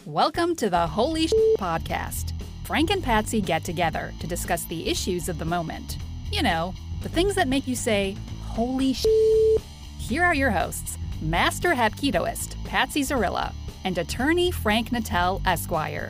Welcome to the Holy Podcast. Frank and Patsy get together to discuss the issues of the moment. You know, the things that make you say, holy Here are your hosts, Master Hapkidoist, Patsy Zarilla, and attorney Frank Natel, Esquire.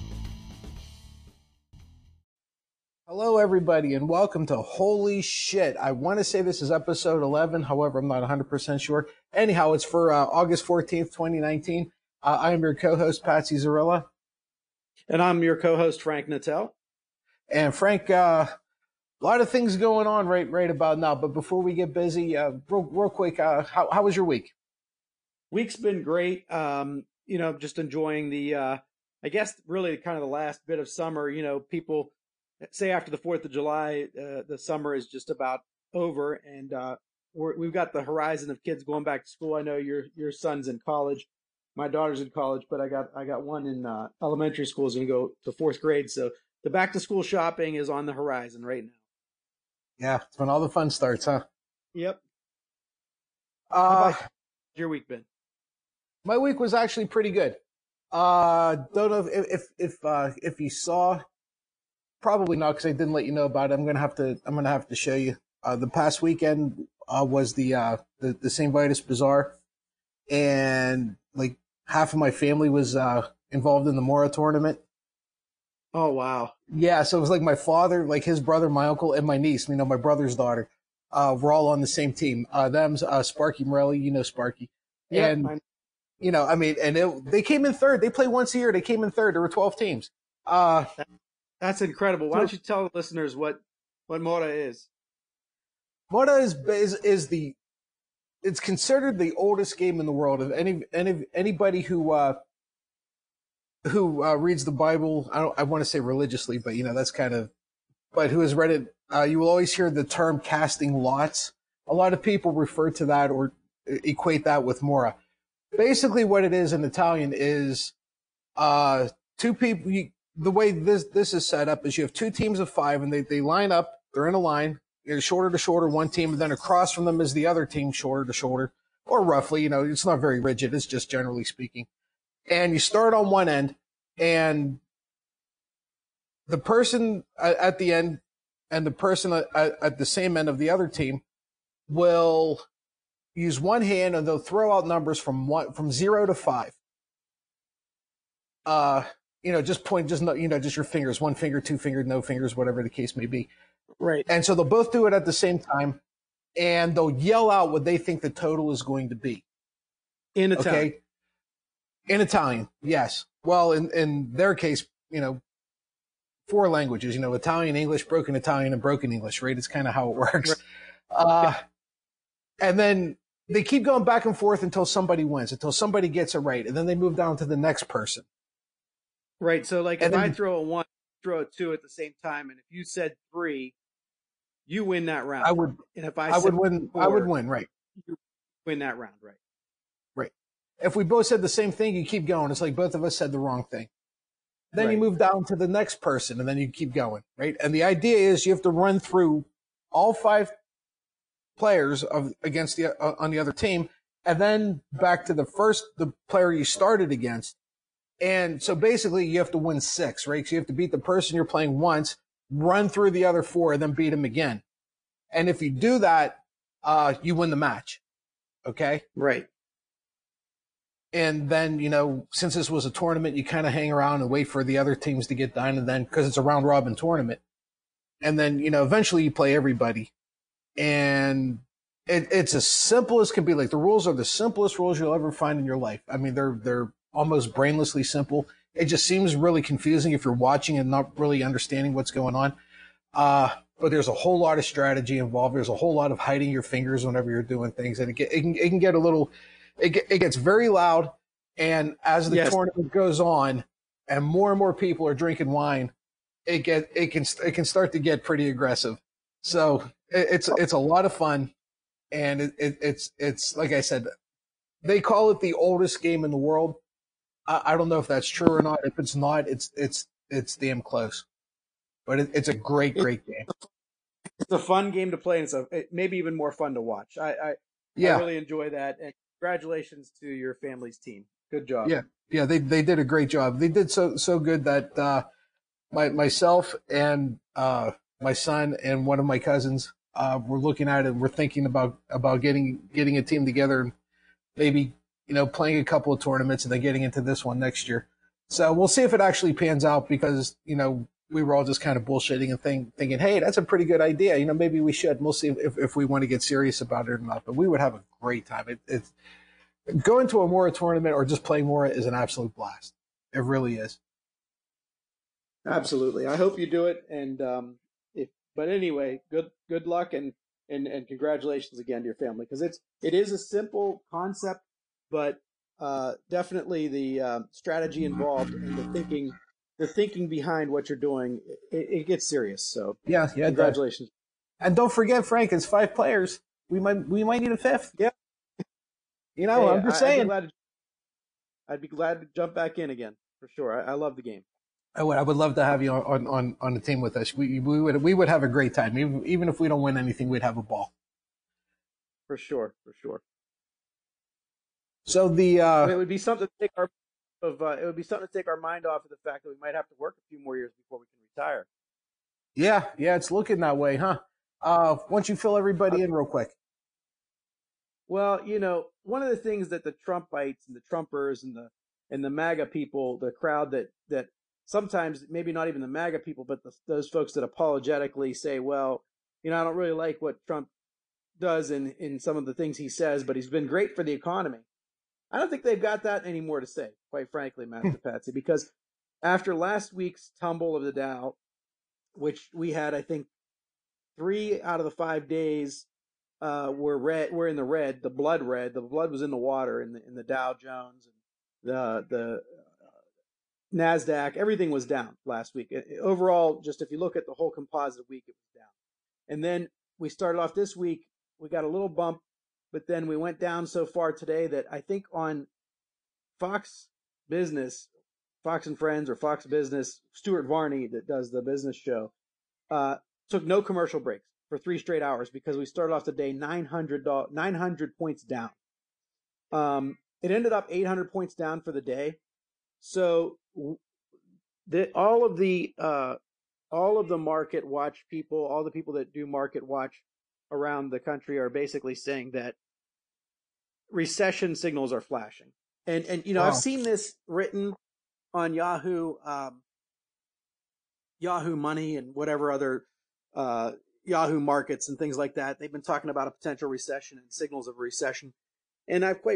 Hello, everybody, and welcome to Holy Shit. I want to say this is episode 11. However, I'm not 100% sure. Anyhow, it's for August 14th, 2019. I am your co-host, Patsy Zarilla. And I'm your co-host, Frank Natel. And Frank, a lot of things going on right about now. But before we get busy, real quick, how was your week? Week's been great. Just enjoying the, I guess, really kind of the last bit of summer. You know, people say after the 4th of July, the summer is just about over. And we've got the horizon of kids going back to school. I know your son's in college. My daughter's in college, but I got one in elementary school is going to go to 4th grade. So the back to school shopping is on the horizon right now. Yeah, it's when all the fun starts, huh? Yep. How's your week been? My week was actually pretty good. Don't know if you saw, probably not because I didn't let you know about it. I'm gonna have to show you. The past weekend was the St. Vitus Bazaar, and like half of my family was involved in the Mora tournament. Oh, wow. Yeah, so it was like my father, like his brother, my uncle, and my niece, my brother's daughter. We're all on the same team. Them's Sparky Morelli, Sparky. Yeah, and, they came in third. They play once a year. They came in third. There were 12 teams. That's incredible. Why don't you tell the listeners what Mora is? Mora is it's considered the oldest game in the world. Of anybody who reads the Bible, I want to say religiously, but that's but who has read it, you will always hear the term casting lots. A lot of people refer to that or equate that with Mora. Basically what it is in Italian is, two people, the way this is set up is you have two teams of 5 and they line up, they're in a line, shoulder to shoulder, one team, and then across from them is the other team, shoulder to shoulder, or roughly, it's not very rigid, it's just generally speaking. And you start on one end, and the person at the end and the person at the same end of the other team will use one hand and they'll throw out numbers from 0 to 5. Just your fingers, one finger, two fingers, no fingers, whatever the case may be. Right. And so they'll both do it at the same time, and they'll yell out what they think the total is going to be. In Italian. Okay? In Italian, yes. Well, in their case, 4 languages, Italian, English, broken Italian, and broken English, right? It's kind of how it works. Right. And then they keep going back and forth until somebody wins, until somebody gets it right. And then they move down to the next person. Right. So like if I throw a 1, throw a 2 at the same time, and if you said 3, you win that round. I would. And if I would win. 4, I would win. Right. You win that round. Right. Right. If we both said the same thing, you keep going. It's like both of us said the wrong thing. Then you move down to the next person, and then you keep going. Right. And the idea is you have to run through all 5 players against on the other team, and then back to the player you started against. And so basically you have to win 6, right? So you have to beat the person you're playing once, run through the other 4, and then beat him again. And if you do that, you win the match. Okay? Right. And then, since this was a tournament, you kind of hang around and wait for the other teams to get done. And then, because it's a round robin tournament. And then, eventually you play everybody. And it's as simple as can be. Like, the rules are the simplest rules you'll ever find in your life. I mean, they're almost brainlessly simple. It just seems really confusing if you're watching and not really understanding what's going on. But there's a whole lot of strategy involved. There's a whole lot of hiding your fingers whenever you're doing things. And it can get a little, it gets very loud. And as the tournament goes on and more people are drinking wine, it can start to get pretty aggressive. So it's a lot of fun. And it's like I said, they call it the oldest game in the world. I don't know if that's true or not. If it's not, it's damn close. But it's a great game. It's a fun game to play, and it maybe even more fun to watch. I really enjoy that, and congratulations to your family's team. Good job. Yeah, they did a great job. They did so good that myself and my son and one of my cousins were looking at it and we're thinking about getting a team together and maybe playing a couple of tournaments and then getting into this one next year. So we'll see if it actually pans out because we were all just kind of bullshitting and thinking, hey, that's a pretty good idea. Maybe we should. We'll see if we want to get serious about it or not. But we would have a great time. It's going to a Mora tournament or just playing Mora is an absolute blast. It really is. Absolutely. I hope you do it. And but anyway, good luck and congratulations again to your family because it is a simple concept, but definitely the strategy involved and the thinking behind what you're doing, it gets serious. So yeah, congratulations. And don't forget, Frank, it's 5 players. We might need a 5th. Yeah. Hey, I'm just saying. I'd be glad to jump back in again for sure. I love the game. I would love to have you on the team with us. We would have a great time. Even if we don't win anything, we'd have a ball. For sure. So it would be something to take our mind off of the fact that we might have to work a few more years before we can retire. Yeah, it's looking that way, huh? Once you fill everybody in real quick. Well, one of the things that the Trumpites and the Trumpers and the MAGA people, the crowd that sometimes maybe not even the MAGA people, but those folks that apologetically say, well, I don't really like what Trump does in some of the things he says, but he's been great for the economy. I don't think they've got that anymore to say, quite frankly, Master Patsy, because after last week's tumble of the Dow, which we had, I think, 3 out of the 5 days were in the red, the blood red. The blood was in the water in the Dow Jones and the NASDAQ. Everything was down last week. Overall, just if you look at the whole composite week, it was down. And then we started off this week. We got a little bump, but then we went down so far today that I think on Fox Business, Fox and Friends or Fox Business, Stuart Varney that does the business show, took no commercial breaks for 3 straight hours because we started off the day 900 points down. It ended up 800 points down for the day. So all of the market watch people, all the people that do market watch around the country are basically saying that recession signals are flashing. And Wow. I've seen this written on Yahoo Money and whatever other Yahoo Markets and things like that. They've been talking about a potential recession and signals of a recession. And I've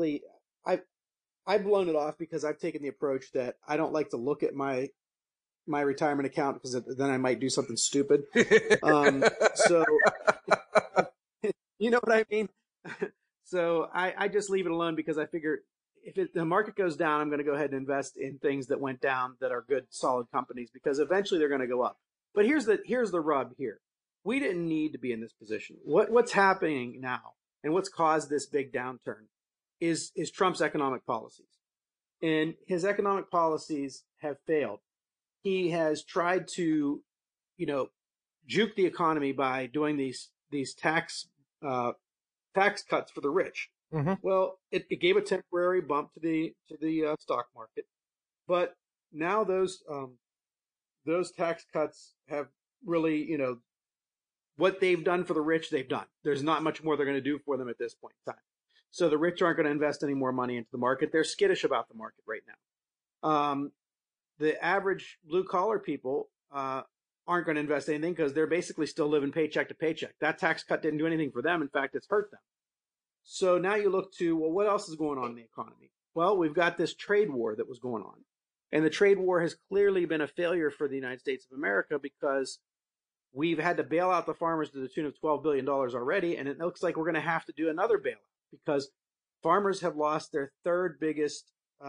blown it off because I've taken the approach that I don't like to look at my retirement account because then I might do something stupid. So you know what I mean? So I just leave it alone because I figure if the market goes down, I'm going to go ahead and invest in things that went down that are good, solid companies because eventually they're going to go up. But here's the rub here. We didn't need to be in this position. What's happening now and what's caused this big downturn is Trump's economic policies. And his economic policies have failed. He has tried to, juke the economy by doing these tax cuts for the rich. Mm-hmm. Well, it gave a temporary bump to the stock market, but now those tax cuts have really, what they've done for the rich, they've done. There's not much more they're going to do for them at this point in time. So the rich aren't going to invest any more money into the market. They're skittish about the market right now. The average blue collar people aren't going to invest anything because they're basically still living paycheck to paycheck. That tax cut didn't do anything for them. In fact, it's hurt them. So now you look to, well, what else is going on in the economy? Well, we've got this trade war that was going on. And the trade war has clearly been a failure for the United States of America because we've had to bail out the farmers to the tune of $12 billion already. And it looks like we're going to have to do another bailout because farmers have lost their third biggest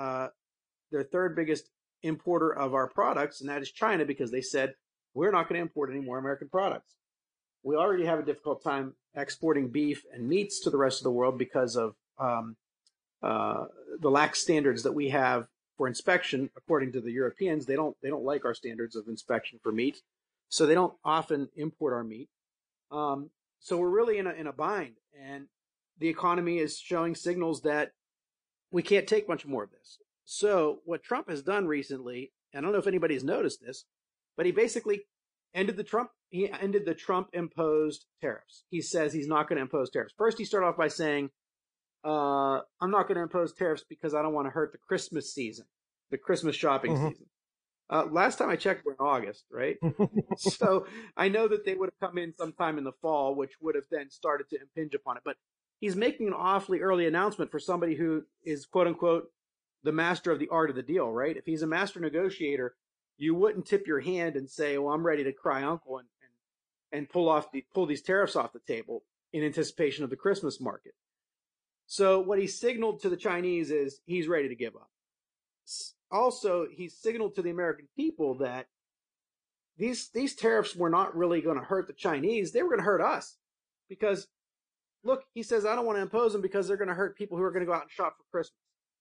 importer of our products, and that is China, because they said, we're not going to import any more American products. We already have a difficult time exporting beef and meats to the rest of the world because of the lax standards that we have for inspection. According to the Europeans, they don't like our standards of inspection for meat, so they don't often import our meat. So we're really in a bind, and the economy is showing signals that we can't take much more of this. So what Trump has done recently, I don't know if anybody's noticed this, but he basically ended the Trump imposed tariffs. He says he's not going to impose tariffs. First, he started off by saying, I'm not going to impose tariffs because I don't want to hurt the Christmas season, the Christmas shopping season. Last time I checked, we're in August, right? So I know that they would have come in sometime in the fall, which would have then started to impinge upon it. But he's making an awfully early announcement for somebody who is, quote unquote, the master of the art of the deal, right? If he's a master negotiator, you wouldn't tip your hand and say, well, I'm ready to cry uncle and pull these tariffs off the table in anticipation of the Christmas market. So what he signaled to the Chinese is he's ready to give up. Also, he signaled to the American people that these tariffs were not really going to hurt the Chinese. They were going to hurt us because, look, he says, I don't want to impose them because they're going to hurt people who are going to go out and shop for Christmas.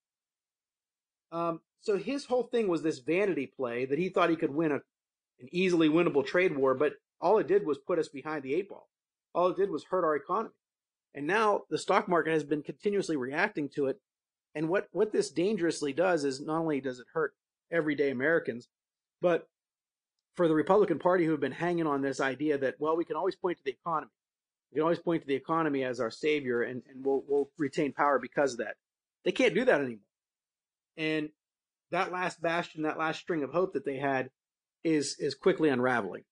So his whole thing was this vanity play that he thought he could win an easily winnable trade war, but all it did was put us behind the eight ball. All it did was hurt our economy. And now the stock market has been continuously reacting to it. And what this dangerously does is not only does it hurt everyday Americans, but for the Republican Party who have been hanging on this idea that, well, we can always point to the economy. We can always point to the economy as our savior and we'll retain power because of that. They can't do that anymore. And that last bastion, that last string of hope that they had is quickly unraveling.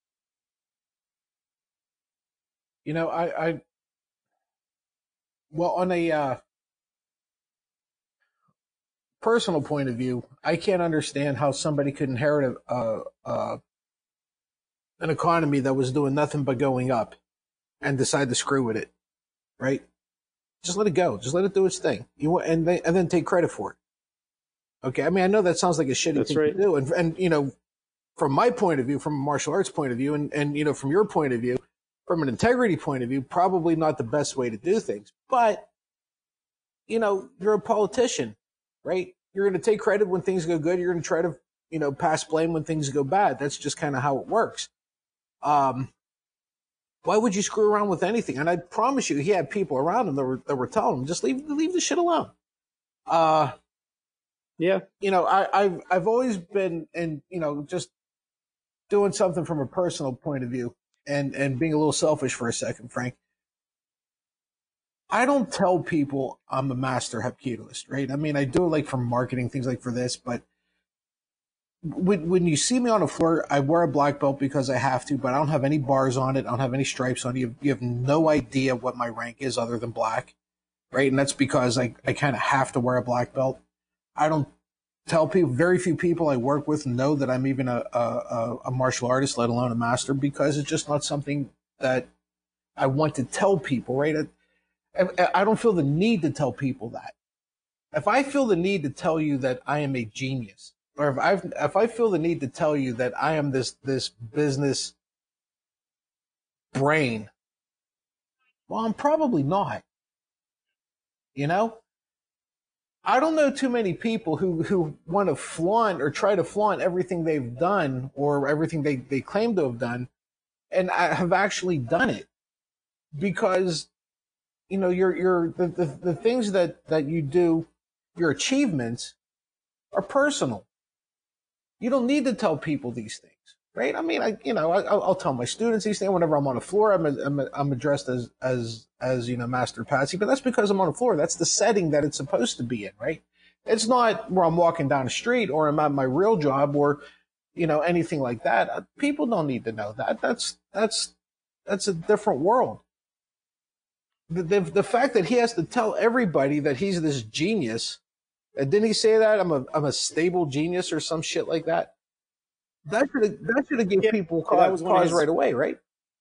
You know, well, on a personal point of view, I can't understand how somebody could inherit an economy that was doing nothing but going up and decide to screw with it, right? Just let it go. Just let it do its thing. And then take credit for it. Okay, I mean, I know that sounds like a shitty thing to do, and you know, from my point of view, from a martial arts point of view, and you know, from your point of view, from an integrity point of view, probably not the best way to do things. But you know, you're a politician, right? You're going to take credit when things go good. You're going to try to, you know, pass blame when things go bad. That's just kind of how it works. Why would you screw around with anything? And I promise you, he had people around him that were telling him, just leave the shit alone. Yeah. You know, I've always been, and you know, just doing something from a personal point of view and being a little selfish for a second, Frank. I don't tell people I'm a master hapkidoist, right? I mean, I do it like for marketing, things like for this, but when you see me on the floor, I wear a black belt because I have to, but I don't have any bars on it. I don't have any stripes on it. You have no idea what my rank is other than black, right? And that's because I kind of have to wear a black belt. I don't tell people, very few people I work with know that I'm even a martial artist, let alone a master, because it's just not something that I want to tell people, right? I don't feel the need to tell people that. If I feel the need to tell you that I am a genius, or if I feel the need to tell you that I am this business brain, well, I'm probably not. You know? I don't know too many people who want to flaunt or try to flaunt everything they've done or everything they claim to have done and have actually done it. Because, you know, the things that you do, your achievements are personal. You don't need to tell people these things, right? I mean, I'll tell my students these things whenever I'm on the floor. I'm addressed as you know, Master Patsy, but that's because I'm on the floor. That's the setting that it's supposed to be in, right? It's not where I'm walking down the street or I'm at my real job or, you know, anything like that. People don't need to know that. That's a different world. The fact that he has to tell everybody that he's this genius, and didn't he say that I'm a stable genius or some shit like that? That should have given people cause right away, right?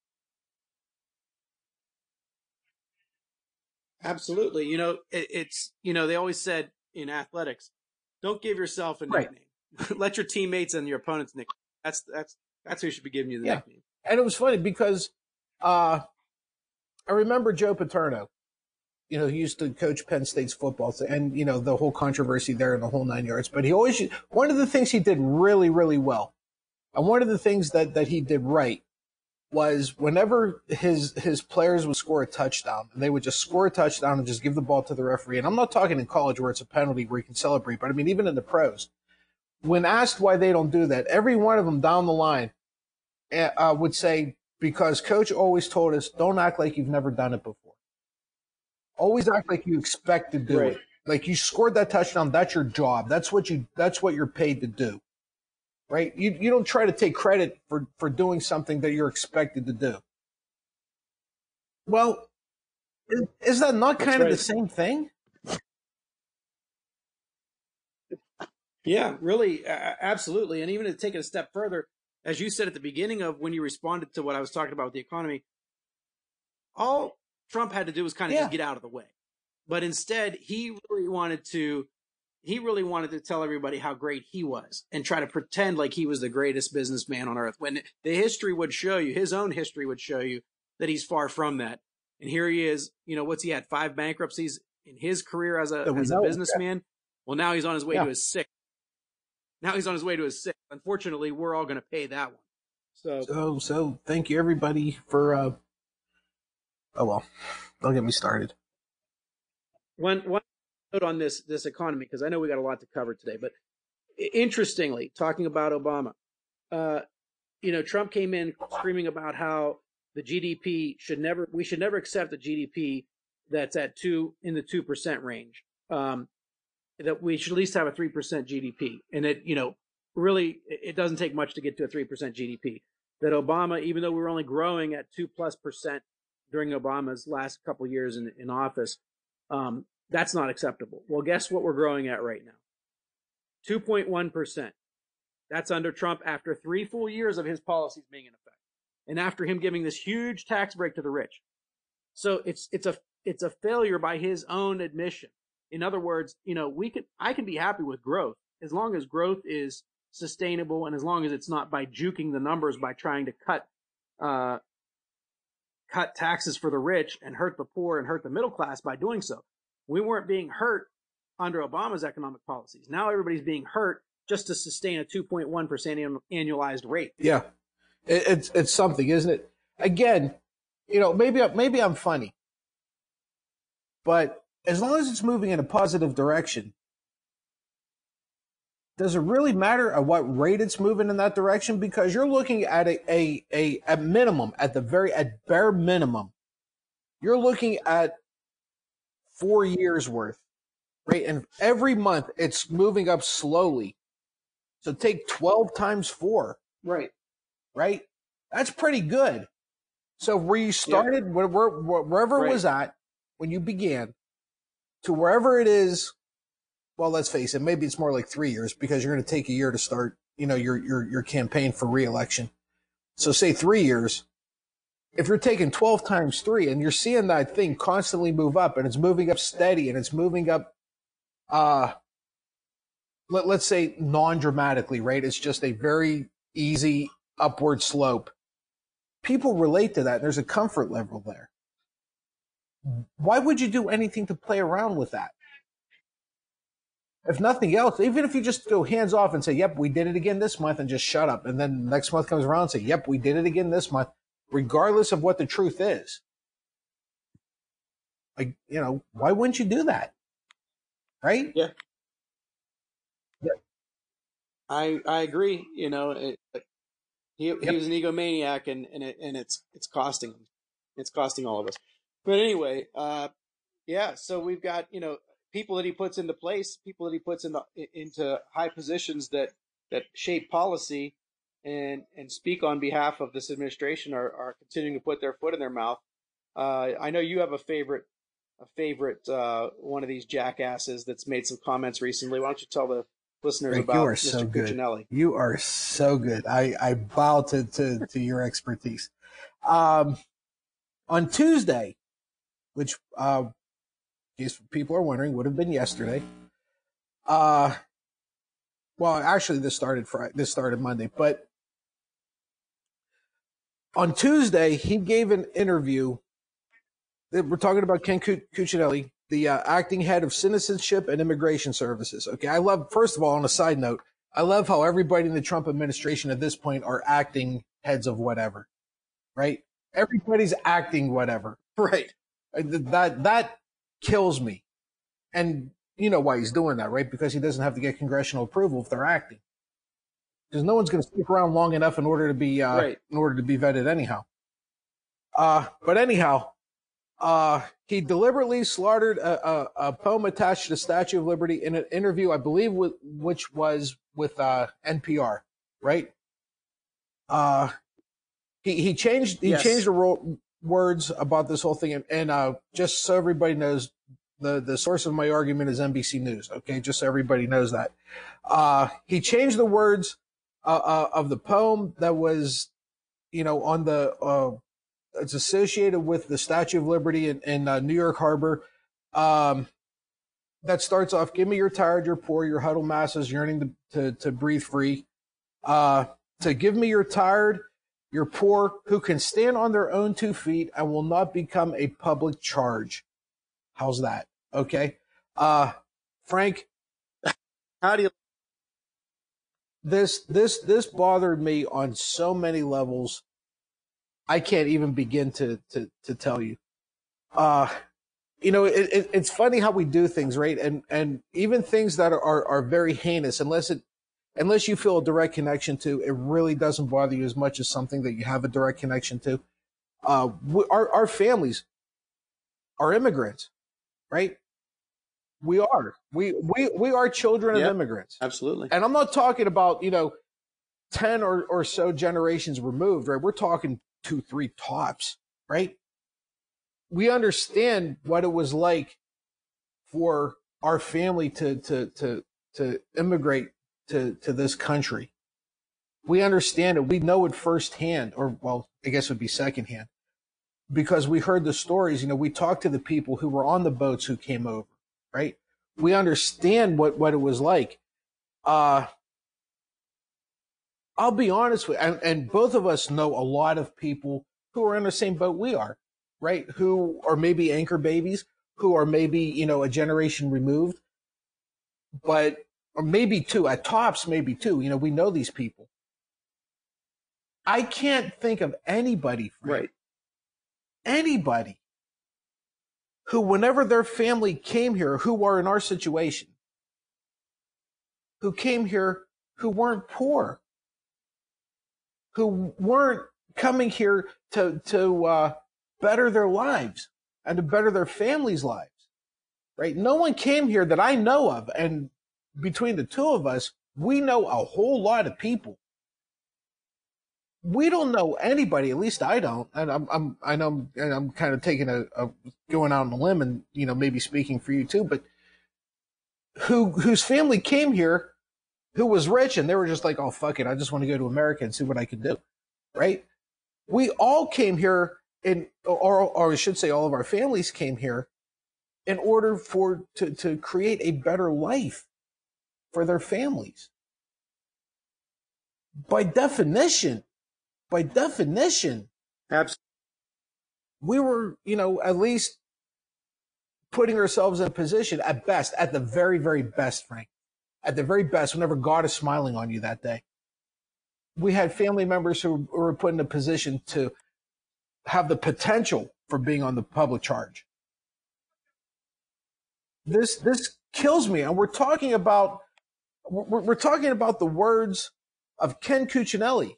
Absolutely. You know, it's, you know, they always said in athletics, don't give yourself a nickname. Right. Let your teammates and your opponents nickname. That's who should be giving you the nickname. And it was funny because I remember Joe Paterno. You know, he used to coach Penn State's football, and you know the whole controversy there and the whole 9 yards. But he always, one of the things he did really, really well, and one of the things that he did right, was whenever his players would score a touchdown, and they would just score a touchdown and just give the ball to the referee. And I'm not talking in college where it's a penalty where you can celebrate, but I mean even in the pros. When asked why they don't do that, every one of them down the line would say, because coach always told us, don't act like you've never done it before. Always act like you expect to do it. Like you scored that touchdown, that's your job. That's what you're paid to do. Right? You don't try to take credit for doing something that you're expected to do. Well, is that not kind of the same thing? Yeah, really, absolutely. And even to take it a step further, as you said at the beginning of when you responded to what I was talking about with the economy, all Trump had to do was kind of just get out of the way. But instead, he really wanted to tell everybody how great he was and try to pretend like he was the greatest businessman on earth, when the history would show you, his own history would show you that he's far from that. And here he is, what's he had, 5 bankruptcies in his career as a businessman? Well, now he's on his way to his 6th. Unfortunately, we're all going to pay that one. So thank you everybody for, oh well, don't get me started. One note on this economy, because I know we got a lot to cover today, but interestingly, talking about Obama, Trump came in screaming about how the GDP we should never accept a GDP that's in the 2% range. That we should at least have a 3% GDP. And really, it doesn't take much to get to a 3% GDP. That Obama, even though we were only growing at 2+% during Obama's last couple of years in office, that's not acceptable. Well, guess what we're growing at right now? 2.1%. That's under Trump after 3 full years of his policies being in effect, and after him giving this huge tax break to the rich. So it's a failure by his own admission. In other words, I can be happy with growth as long as growth is sustainable and as long as it's not by juking the numbers by trying to cut taxes for the rich and hurt the poor and hurt the middle class by doing so. We weren't being hurt under Obama's economic policies. Now everybody's being hurt just to sustain a 2.1% annualized rate. Yeah, it's something, isn't it? Again, maybe I'm funny, but as long as it's moving in a positive direction, does it really matter at what rate it's moving in that direction? Because you're looking at a minimum, at bare minimum, you're looking at 4 years worth, right? And every month it's moving up slowly. So take 12 times 4. Right. That's pretty good. So where you started, wherever it was at when you began, to wherever it is, well, let's face it, maybe it's more like 3 years because you're going to take a year to start, your campaign for re-election. So say 3 years. If you're taking 12 times 3 and you're seeing that thing constantly move up and it's moving up steady and it's moving up, let's say non-dramatically, right? It's just a very easy upward slope. People relate to that. And there's a comfort level there. Why would you do anything to play around with that? If nothing else, even if you just go hands off and say, yep, we did it again this month, and just shut up. And then next month comes around and say, yep, we did it again this month, regardless of what the truth is. Like, why wouldn't you do that? Right? Yeah. I agree. He was an egomaniac, and it's costing him. It's costing all of us. But anyway, so we've got, people that he puts into place, people that he puts into high positions that shape policy and speak on behalf of this administration are continuing to put their foot in their mouth. I know you have a favorite one of these jackasses that's made some comments recently. Why don't you tell the listeners Rick, about you are Mr. so good. Cuccinelli? You are so good. I bow to your expertise. On Tuesday, which, in case people are wondering, would have been yesterday. Well, actually, this started Monday, but on Tuesday, he gave an interview. We're talking about Ken Cuccinelli, the acting head of Citizenship and Immigration Services. Okay, first of all, on a side note, I love how everybody in the Trump administration at this point are acting heads of whatever. right? Everybody's acting whatever. Right. That kills me. And you know why he's doing that, right? Because he doesn't have to get congressional approval if they're acting. Because no one's going to stick around long enough in order to be vetted anyhow. But anyhow, he deliberately slaughtered a poem attached to the Statue of Liberty in an interview, I believe, which was with NPR, right? He changed the words about this whole thing, and just so everybody knows, the source of my argument is NBC News. Okay, just so everybody knows that. He changed the words of the poem that was, on the it's associated with the Statue of Liberty in New York Harbor. That starts off, "Give me your tired, your poor, your huddled masses yearning to breathe free. To give me your tired, your poor, who can stand on their own 2 feet and will not become a public charge." How's that? Okay. Frank, how do you? This bothered me on so many levels. I can't even begin to tell you. It's funny how we do things, right? And even things that are very heinous, unless you feel a direct connection to, it really doesn't bother you as much as something that you have a direct connection to. Our families are immigrants, right? We are children of immigrants. Absolutely. And I'm not talking about, 10 or so generations removed, right? We're talking 2, 3 tops, right? We understand what it was like for our family to immigrate to this country. We understand it. We know it firsthand, or well, I guess it would be secondhand, because we heard the stories. We talked to the people who were on the boats who came over, right? We understand what it was like. I'll be honest with you, and both of us know a lot of people who are in the same boat we are, right? Who are maybe anchor babies, who are maybe, a generation removed, or maybe 2, at tops, maybe 2. We know these people. I can't think of anybody, Frank, right? Anybody who, whenever their family came here, who are in our situation, who came here, who weren't poor, who weren't coming here to better their lives and to better their families' lives, right? No one came here that I know of, and between the 2 of us, we know a whole lot of people. We don't know anybody, at least I don't, and I'm kind of taking going out on a limb and maybe speaking for you too, but whose family came here, who was rich, and they were just like, oh fuck it, I just want to go to America and see what I can do, right? We all came here or I should say, all of our families came here in order to create a better life for their families. By definition, Absolutely. we were, at least putting ourselves in a position at best, at the very, very best, Frank, at the very best, whenever God is smiling on you that day. We had family members who were put in a position to have the potential for being on the public charge. This kills me, and we're talking about the words of Ken Cuccinelli.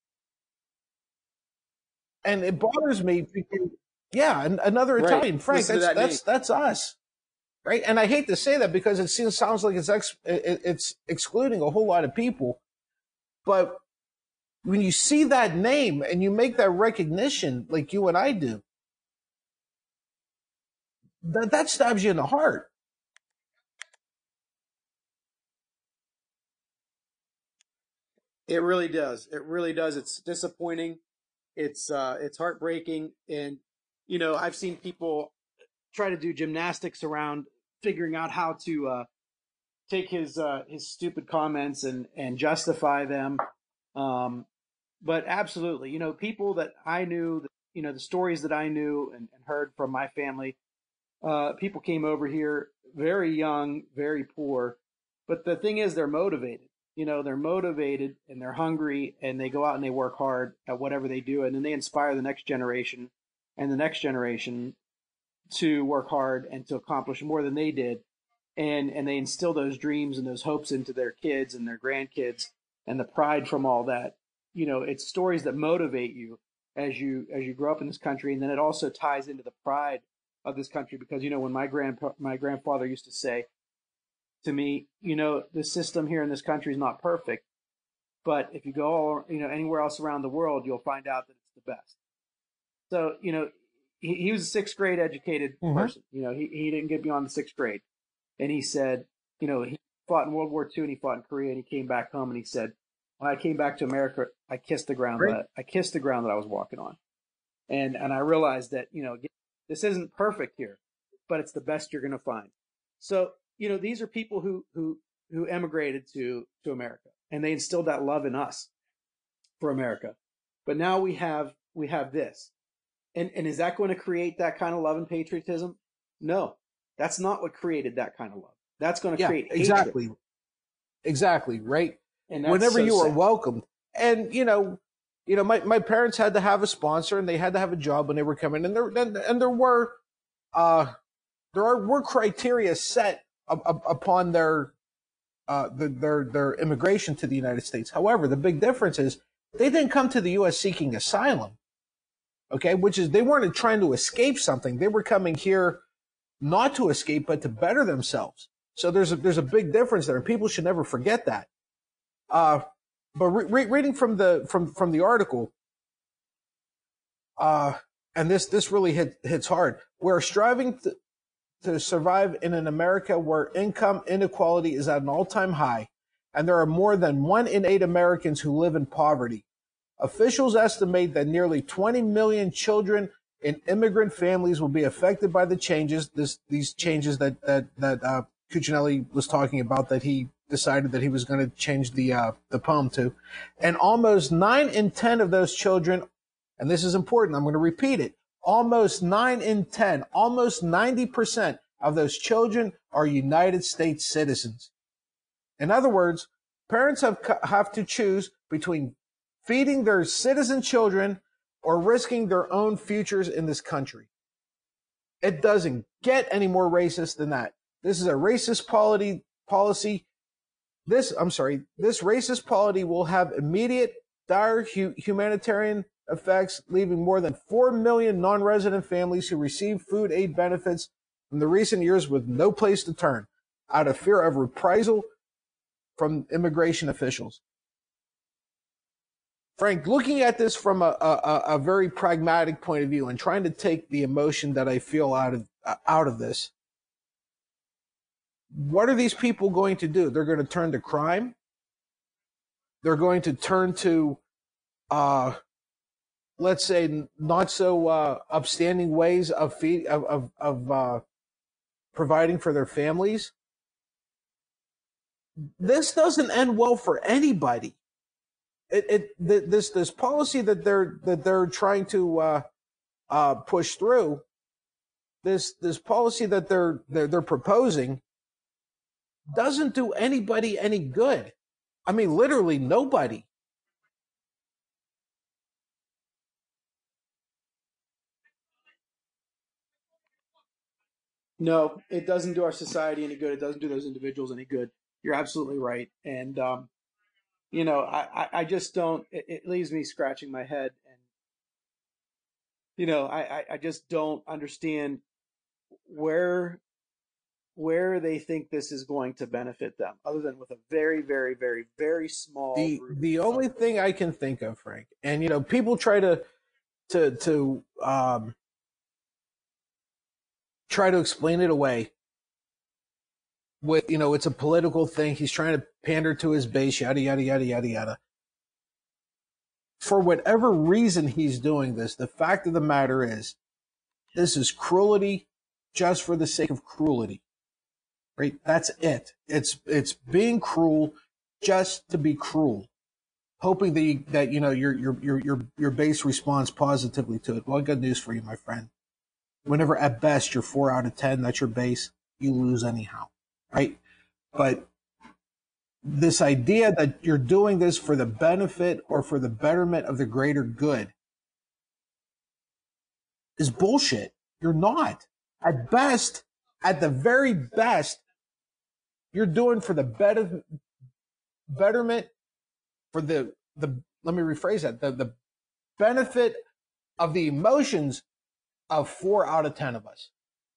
And it bothers me because, another Italian, right. Frank, that's us, right? And I hate to say that because it sounds like it's excluding a whole lot of people, but when you see that name and you make that recognition, like you and I do, that stabs you in the heart. It really does. It really does. It's disappointing. It's heartbreaking. And, I've seen people try to do gymnastics around figuring out how to take his stupid comments and justify them. But absolutely, people that I knew, the stories that I knew and heard from my family, people came over here very young, very poor. But the thing is, they're motivated. they're motivated and they're hungry and they go out and they work hard at whatever they do. And then they inspire the next generation and the next generation to work hard and to accomplish more than they did. And they instill those dreams and those hopes into their kids and their grandkids, and the pride from all that. It's stories that motivate you as you grow up in this country. And then it also ties into the pride of this country, because, when my grandfather used to say to me, the system here in this country is not perfect, but if you go, anywhere else around the world, you'll find out that it's the best. So, he was a sixth grade educated person. He didn't get beyond the sixth grade. And he said, he fought in World War II and he fought in Korea, and he came back home and he said, when I came back to America, I kissed the ground that I was walking on. And I realized that, this isn't perfect here, but it's the best you're going to find. So, these are people who emigrated to America, and they instilled that love in us for America. But now we have this. And is that going to create that kind of love and patriotism? No, that's not what created that kind of love. That's going to create hatred. Exactly. Right. And whenever you are welcomed. And, my parents had to have a sponsor, and they had to have a job when they were coming. And there were criteria set upon their immigration to the United States. However, the big difference is they didn't come to the U.S. seeking asylum. Okay, which is they weren't trying to escape something. They were coming here not to escape, but to better themselves. So there's a big difference there, and people should never forget that. But reading from the article, and this really hits hard. We're striving to survive in an America where income inequality is at an all-time high, and there are more than 1 in 8 Americans who live in poverty. Officials estimate that nearly 20 million children in immigrant families will be affected by the changes. These changes that Cuccinelli was talking about, that he decided that he was going to change the poem to, and almost 9 in 10 of those children, and this is important, I'm going to repeat it, almost 9 in 10, almost 90% of those children are United States citizens. In other words, parents have to choose between feeding their citizen children or risking their own futures in this country. It doesn't get any more racist than that. This is a racist policy. This racist policy will have immediate, dire humanitarian effects, leaving more than 4 million non-resident families who receive food aid benefits in the recent years with no place to turn, out of fear of reprisal from immigration officials. Frank, looking at this from a very pragmatic point of view and trying to take the emotion that I feel out of this, what are these people going to do? They're going to turn to crime. They're going to turn to, let's say, not so upstanding ways of providing for their families. This doesn't end well for anybody. This policy that they're trying to push through, this policy that they're proposing, doesn't do anybody any good. I mean, literally nobody. No, it doesn't do our society any good. It doesn't do those individuals any good. You're absolutely right. And, I just don't, it leaves me scratching my head. And, I just don't understand where they think this is going to benefit them, other than with a very, very, very, very small group. The only thing I can think of, Frank, and people try to explain it away with it's a political thing. He's trying to pander to his base, yada yada yada yada yada. For whatever reason he's doing this, the fact of the matter is, this is cruelty just for the sake of cruelty. Right? That's it. It's being cruel just to be cruel, hoping that your base responds positively to it. Well, I got news for you, my friend. Whenever at best you're 4 out of 10, that's your base, you lose anyhow, right? But this idea that you're doing this for the benefit or for the betterment of the greater good is bullshit. You're not. At best, at the very best, you're doing for the betterment, for the let me rephrase that, the benefit of the emotions of 4 out of 10 of us.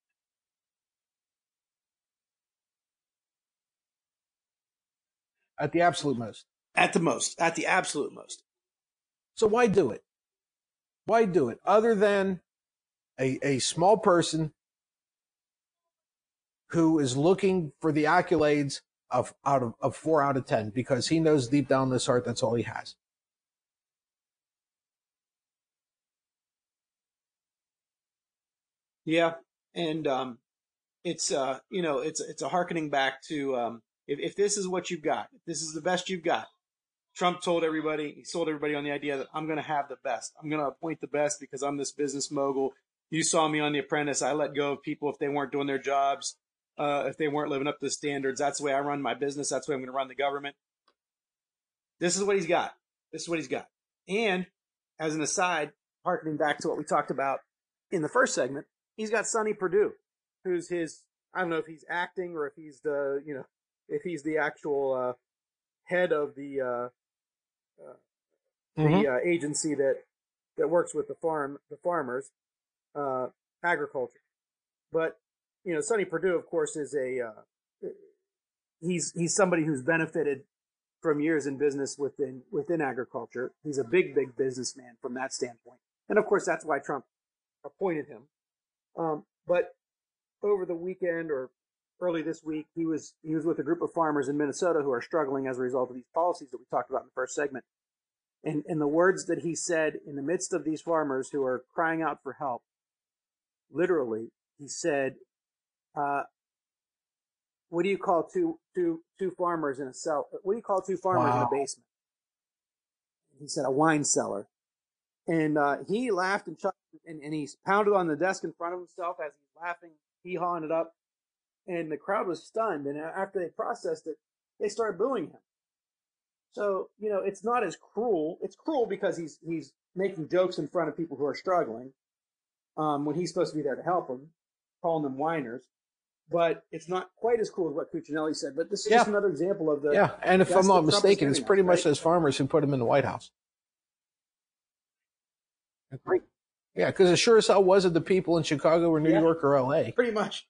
At the absolute most. At the most. At the absolute most. So why do it? Why do it? Other than a small person who is looking for the accolades of 4 out of 10 because he knows deep down in his heart that's all he has. Yeah, and it's it's a hearkening back to if this is what you've got, if this is the best you've got. Trump told everybody, he sold everybody on the idea that I'm going to have the best. I'm going to appoint the best because I'm this business mogul. You saw me on The Apprentice. I let go of people if they weren't doing their jobs, if they weren't living up to the standards. That's the way I run my business. That's the way I'm going to run the government. This is what he's got. This is what he's got. And as an aside, hearkening back to what we talked about in the first segment, he's got Sonny Perdue, who's his, I don't know if he's acting or if he's the, if he's the actual head of the agency that works with the farmers, agriculture. But, Sonny Perdue, of course, is he's somebody who's benefited from years in business within agriculture. He's a big businessman from that standpoint. And of course, that's why Trump appointed him. But over the weekend or early this week, he was with a group of farmers in Minnesota who are struggling as a result of these policies that we talked about in the first segment. And the words that he said in the midst of these farmers who are crying out for help, literally, he said, what do you call two farmers in a cell? What do you call two farmers in a basement? He said, a wine cellar. And he laughed and chuckled, and he pounded on the desk in front of himself as he's laughing, hee-hawing it up. And the crowd was stunned. And after they processed it, they started booing him. So, it's not as cruel. It's cruel because he's making jokes in front of people who are struggling when he's supposed to be there to help them, calling them whiners. But it's not quite as cool as what Cuccinelli said. But this is just another example of the... Yeah, and if I'm not mistaken, it's pretty much those farmers who put him in the White House. Great. Yeah, because it sure as hell wasn't the people in Chicago or New York or L.A. Pretty much.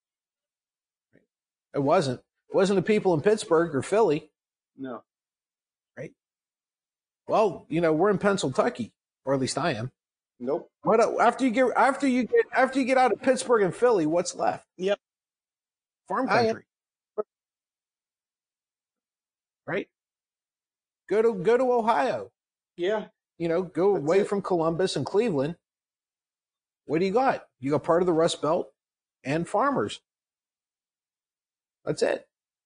It wasn't. It wasn't the people in Pittsburgh or Philly. No. Right? Well, we're in Pennsylvania, or at least I am. Nope. What after you get out of Pittsburgh and Philly, what's left? Yep. Farm country. Right? Go to Ohio. Yeah. Go away from Columbus and Cleveland. What do you got? You got part of the Rust Belt and farmers. That's it.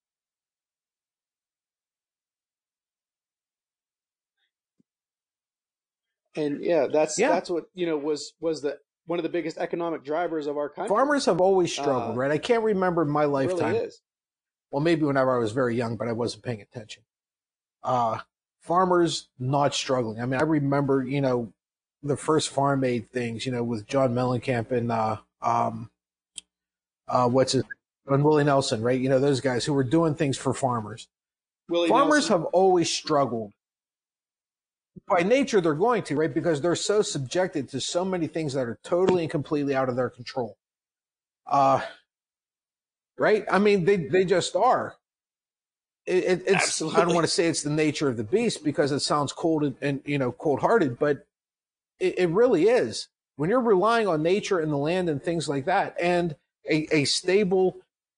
And that's what was the one of the biggest economic drivers of our country. Farmers have always struggled, right? I can't remember in my lifetime. It really is. Well, maybe whenever I was very young, but I wasn't paying attention. Farmers not struggling. I mean, I remember, the first Farm Aid things, with John Mellencamp and and Willie Nelson, right? Those guys who were doing things for farmers. Farmers have always struggled. By nature, they're going to, right? Because they're so subjected to so many things that are totally and completely out of their control. Right? I mean, they just are. It's Absolutely. I don't want to say it's the nature of the beast because it sounds cold and cold-hearted, but it really is. When you're relying on nature and the land and things like that, and a stable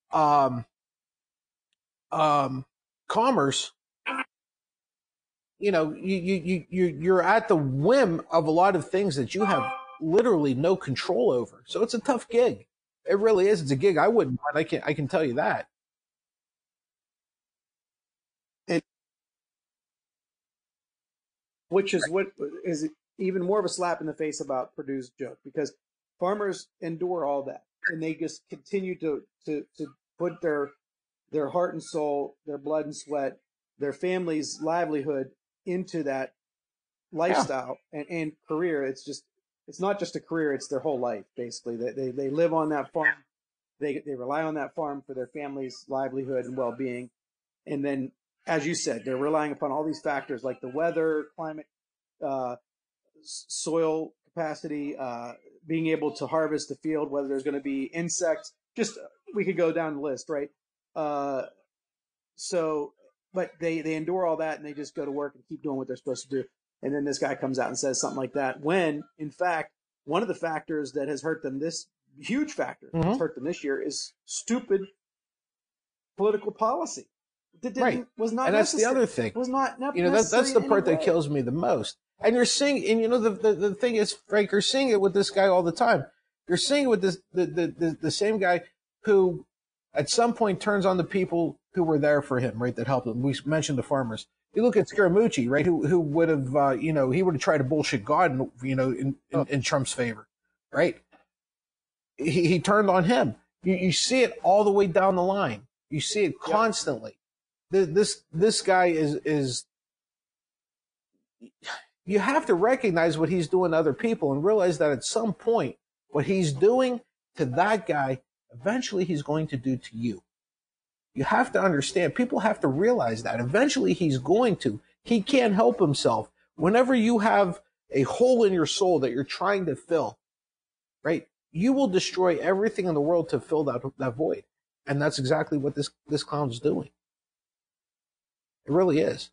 commerce, you're at the whim of a lot of things that you have literally no control over. So it's a tough gig. It really is. It's a gig I wouldn't want. I can tell you that. Which is what is even more of a slap in the face about Perdue's joke, because farmers endure all that and they just continue to put their their heart and soul, their blood and sweat, their family's livelihood into that lifestyle and career. It's not just a career, it's their whole life, basically. They live on that farm. They rely on that farm for their family's livelihood and well-being. And then, as you said, they're relying upon all these factors like the weather, climate, soil capacity, being able to harvest the field, whether there's going to be insects. Just, we could go down the list, right? But they endure all that and they just go to work and keep doing what they're supposed to do. And then this guy comes out and says something like that, when, in fact, one of the factors that has hurt them, this huge factor that's hurt them this year, is stupid political policy. That was not and that's necessary. the other thing. Was not that's the part that kills me the most. And you're seeing, and the thing is, Frank, you're seeing it with this guy all the time. You're seeing it with this the same guy who, at some point, turns on the people who were there for him, right? That helped him. We mentioned the farmers. You look at Scaramucci, right? Who would have, he would have tried to bullshit God, in Trump's favor, right? He turned on him. You see it all the way down the line. You see it constantly. This guy is. You have to recognize what he's doing to other people and realize that at some point, what he's doing to that guy, eventually he's going to do to you. You have to understand. People have to realize that. Eventually he's going to. He can't help himself. Whenever you have a hole in your soul that you're trying to fill, right, you will destroy everything in the world to fill that void. And that's exactly what this clown's doing. It really is.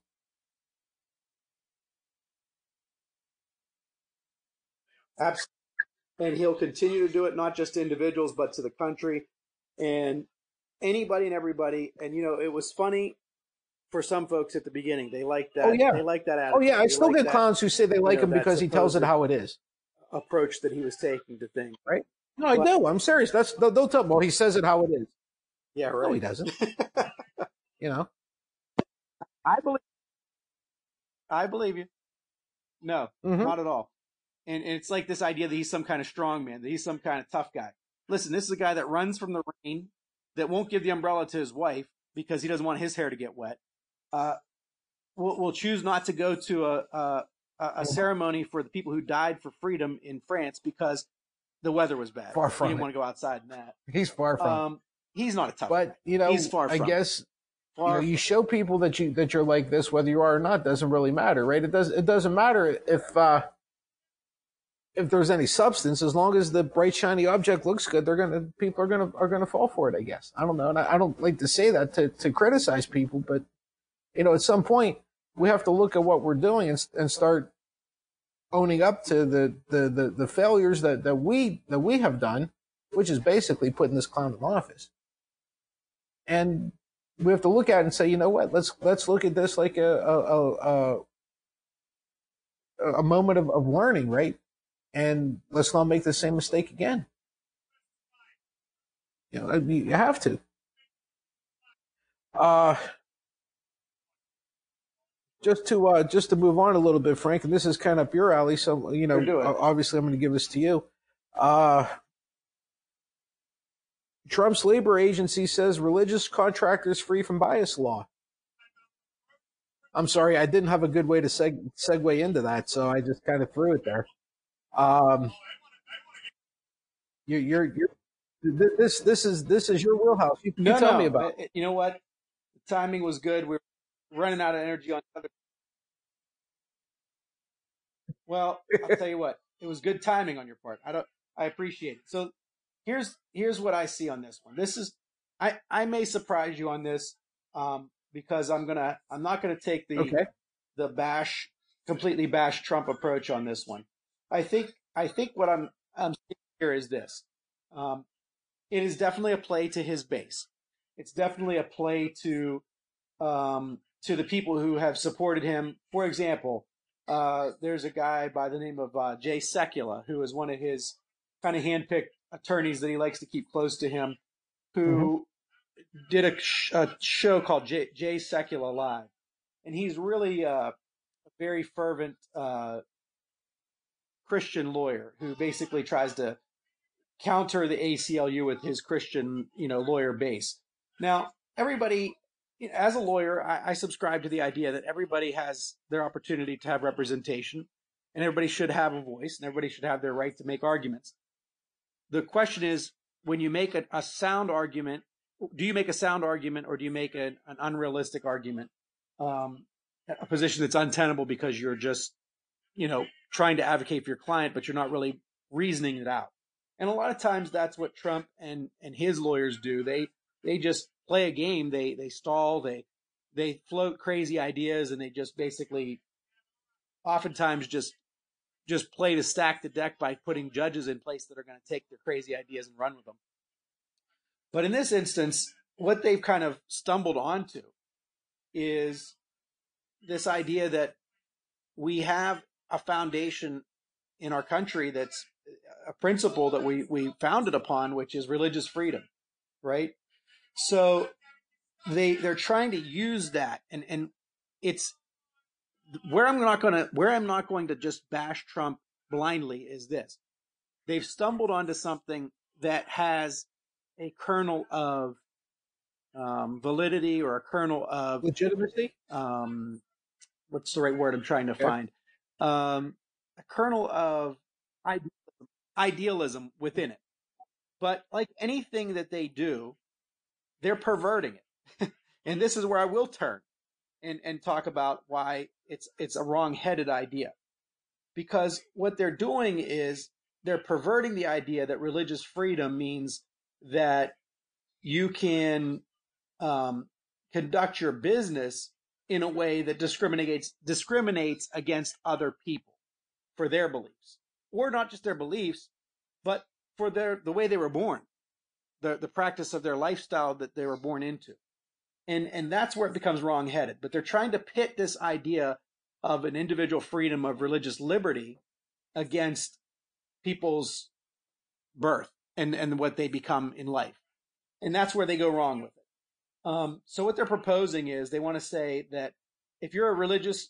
Absolutely. And he'll continue to do it, not just to individuals, but to the country and anybody and everybody. And, it was funny for some folks at the beginning. They like that. Oh, yeah. They like that attitude. Oh, yeah. I still get clowns who say they like him because he tells it how it is. Approach that he was taking to things. Right? No, I do. I'm serious. They'll tell me, well, he says it how it is. Yeah, right. No, he doesn't. I believe you. No, not at all. And it's like this idea that he's some kind of strong man, that he's some kind of tough guy. Listen, this is a guy that runs from the rain, that won't give the umbrella to his wife because he doesn't want his hair to get wet. Will choose not to go to a ceremony for the people who died for freedom in France because the weather was bad. Far from he didn't it. want to go outside in that. He's far from. He's not a tough But guy. He's far from. I guess you show people that you're like this, whether you are or not, doesn't really matter, right? It doesn't matter if there's any substance, as long as the bright shiny object looks good, people are gonna fall for it, I guess. I don't know, and I don't like to say that to criticize people, but at some point we have to look at what we're doing and start owning up to the failures that we have done, which is basically putting this clown in office. And we have to look at it and say, you know what? Let's look at this like a moment of learning, right? And let's not make the same mistake again. You have to. Just to move on a little bit, Frank, and this is kind of up your alley, so obviously I'm going to give this to you. Trump's labor agency says religious contractors free from bias law. I'm sorry, I didn't have a good way to segue into that, so I just kind of threw it there. This is your wheelhouse. You tell me about it. You know what? The timing was good. We're running out of energy on other. Well, I'll tell you what. It was good timing on your part. I appreciate it. So here's what I see on this one. This is I may surprise you on this because I'm not gonna take the completely bash Trump approach on this one. I think what I'm seeing here is this. It is definitely a play to his base. It's definitely a play to the people who have supported him. For example, there's a guy by the name of Jay Sekulow, who is one of his kind of handpicked attorneys that he likes to keep close to him, who did a show called Jay Sekulow Live. And he's really a very fervent Christian lawyer who basically tries to counter the ACLU with his Christian, lawyer base. Now, everybody, as a lawyer, I subscribe to the idea that everybody has their opportunity to have representation, and everybody should have a voice, and everybody should have their right to make arguments. The question is, when you make a sound argument, do you make a sound argument, or do you make an unrealistic argument, a position that's untenable because you're just, trying to advocate for your client, but you're not really reasoning it out? And a lot of times that's what Trump and his lawyers do. They just play a game. They stall. They float crazy ideas, and they just basically, oftentimes, just play to stack the deck by putting judges in place that are going to take their crazy ideas and run with them. But in this instance, what they've kind of stumbled onto is this idea that we have a foundation in our country that's a principle that we founded upon, which is religious freedom, right? So they're trying to use that, and it's where I'm not going to just bash Trump blindly is this: they've stumbled onto something that has a kernel of validity, or a kernel of legitimacy. What's the right word I'm trying to find? A kernel of idealism within it. But like anything that they do, they're perverting it. And this is where I will turn and talk about why it's a wrong-headed idea. Because what they're doing is they're perverting the idea that religious freedom means that you can conduct your business in a way that discriminates against other people for their beliefs, or not just their beliefs, but for the way they were born, the practice of their lifestyle that they were born into. And that's where it becomes wrong-headed. But they're trying to pit this idea of an individual freedom of religious liberty against people's birth and what they become in life. And that's where they go wrong with it. So what they're proposing is they want to say that if you're a religious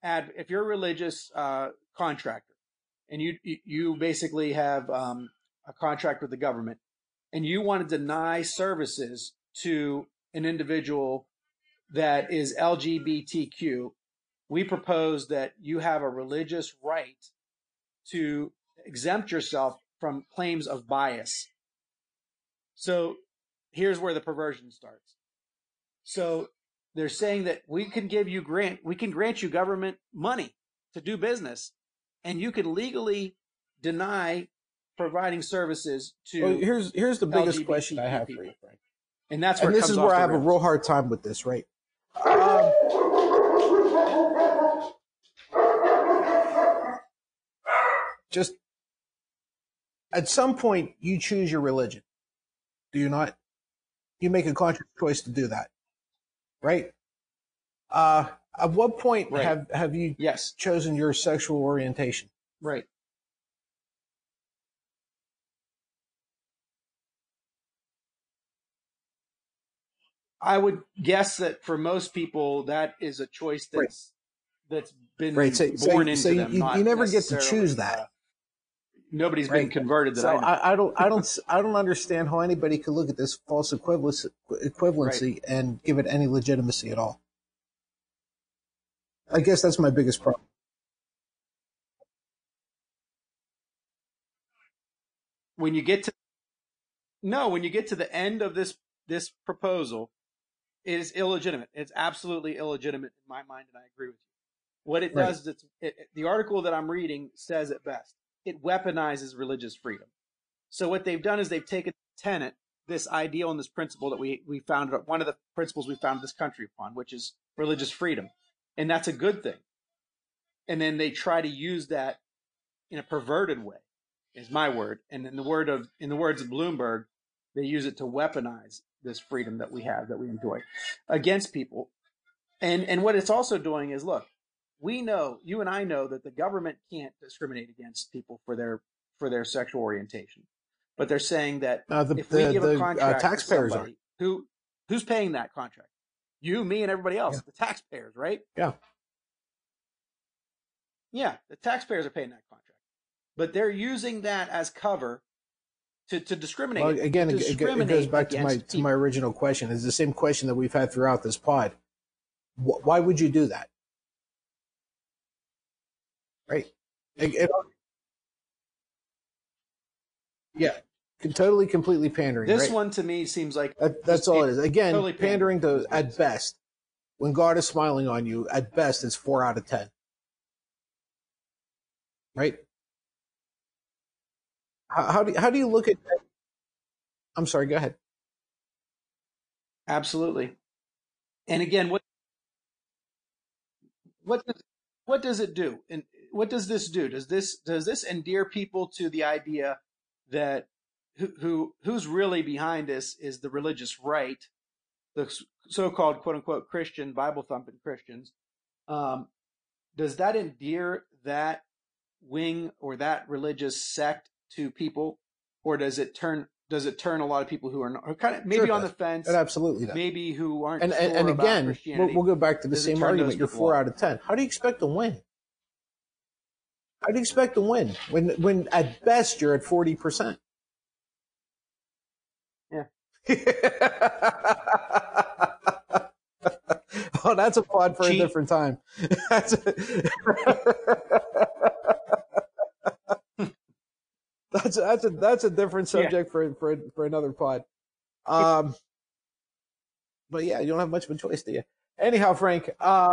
contractor, and you basically have a contract with the government, and you want to deny services to an individual that is LGBTQ, we propose that you have a religious right to exempt yourself from claims of bias. So here's where the perversion starts. So they're saying that we can grant you government money to do business, and you can legally deny providing services to. Well, here's the biggest LGBTQ question I have people. for you, Frank. And that's where And this is where I have a real hard time with this, right? Just at some point, you choose your religion. Do you not? You make a conscious choice to do that, right? At what point Right. have you Yes. chosen your sexual orientation? Right. I would guess that for most people, that is a choice that's been Right. born into so them. you never get to necessarily, choose that. Nobody's been Right. converted that So I know. I don't understand how anybody could look at this false equivalency and give it any legitimacy at all. I guess that's my biggest problem. When you get to the end of this proposal, it is illegitimate. It's absolutely illegitimate in my mind, and I agree with you. What it does is the article that I'm reading says it best. It weaponizes religious freedom. So what they've done is they've taken tenet, this ideal and this principle that we founded, one of the principles we founded this country upon, which is religious freedom. And that's a good thing. And then they try to use that in a perverted way, is my word. And in the words of Bloomberg, they use it to weaponize this freedom that we have, that we enjoy, against people. And what it's also doing is, look, we know, you and I know, that the government can't discriminate against people for their sexual orientation. But they're saying that if we give a contract taxpayers to somebody who's paying that contract, you, me, and everybody else, the taxpayers, right? Yeah. Yeah, the taxpayers are paying that contract. But they're using that as cover to discriminate. Well, again, it goes back to my original question. It's the same question that we've had throughout this pod. Why would you do that? Right? Yeah, totally, completely pandering. This right? one to me seems like that's all it is. Again, totally pandering to at best. When God is smiling on you, at best, it's 4 out of 10. Right? How do you look at that? I'm sorry. Go ahead. Absolutely. And again, what does it do? And what does this do? Does this endear people to the idea that who's really behind this is the religious right, the so-called quote unquote Christian, Bible thumping Christians? Does that endear that wing or that religious sect to people, or does it turn a lot of people who are kind of maybe on the fence? It absolutely does. Maybe who aren't and sure again, about Christianity. We'll go back to the same argument. You're 4 out of 10. How do you expect to win? How do you expect to win when at best you're at 40%? Yeah. Oh, that's a pod for a different time. That's a different subject for another pod. But yeah, you don't have much of a choice, do you? Anyhow, Frank,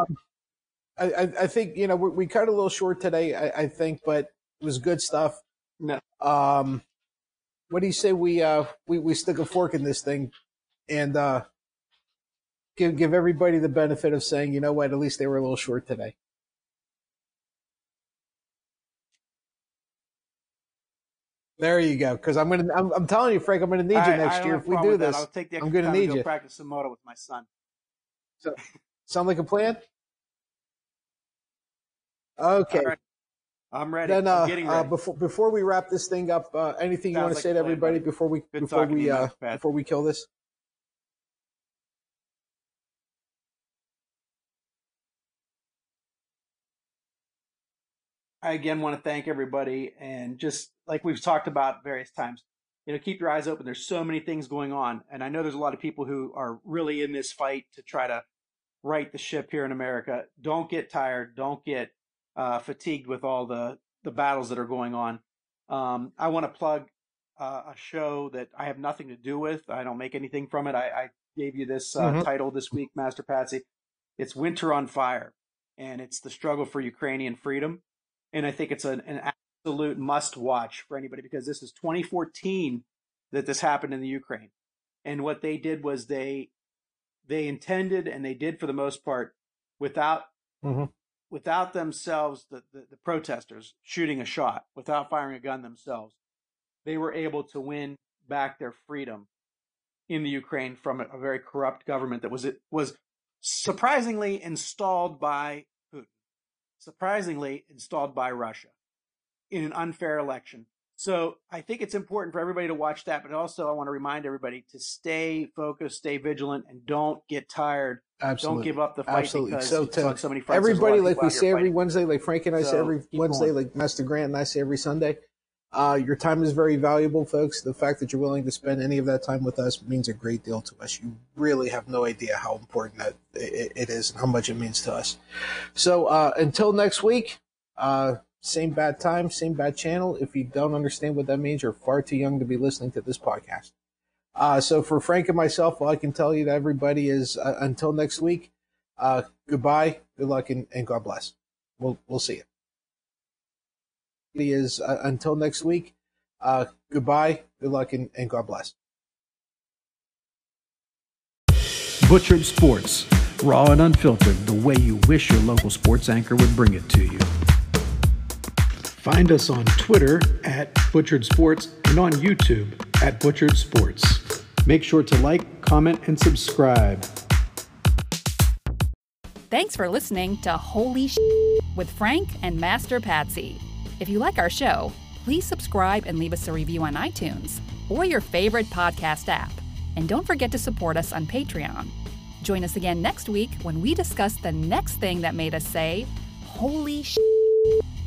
I think, we cut a little short today, I think, but it was good stuff. No. What do you say we stick a fork in this thing and give everybody the benefit of saying, you know what, at least they were a little short today. There you go. Because I'm telling you, Frank, I'm gonna need you next year if we do this. I'll take the extra I'm gonna time need to go you. practice some moto with my son. So, sound like a plan? Okay. Right. I'm ready. Then, I'm getting ready. before we wrap this thing up, anything you want to say to everybody before we kill this? I again want to thank everybody, and just like we've talked about various times, keep your eyes open. There's so many things going on, and I know there's a lot of people who are really in this fight to try to right the ship here in America. Don't get tired. Don't get fatigued with all the battles that are going on. I want to plug a show that I have nothing to do with. I don't make anything from it. I gave you this title this week, Master Patsy. It's Winter on Fire, and it's the struggle for Ukrainian freedom. And I think it's an absolute must watch for anybody, because this is 2014 that this happened in the Ukraine. And what they did was they intended, and they did for the most part, without themselves, the protesters shooting a shot, without firing a gun themselves, they were able to win back their freedom in the Ukraine from a very corrupt government that was surprisingly installed by Putin, surprisingly installed by Russia in an unfair election. So I think it's important for everybody to watch that, but also I want to remind everybody to stay focused, stay vigilant, and don't get tired. Absolutely. Don't give up the fight. Absolutely. Because so on so many fronts, everybody, like we say every Wednesday, like Frank and I say every Wednesday, like Master Grant and I say every Sunday, your time is very valuable, folks. The fact that you're willing to spend any of that time with us means a great deal to us. You really have no idea how important that it is and how much it means to us. So until next week, same bad time, same bad channel. If you don't understand what that means, you're far too young to be listening to this podcast. So for Frank and myself, all I can tell you to everybody is until next week, goodbye, good luck, and God bless. We'll see you. Until next week, goodbye, good luck, and God bless. Butchered Sports, raw and unfiltered, the way you wish your local sports anchor would bring it to you. Find us on Twitter at Butchered Sports and on YouTube at Butchered Sports. Make sure to like, comment, and subscribe. Thanks for listening to Holy with Frank and Master Patsy. If you like our show, please subscribe and leave us a review on iTunes or your favorite podcast app. And don't forget to support us on Patreon. Join us again next week when we discuss the next thing that made us say, holy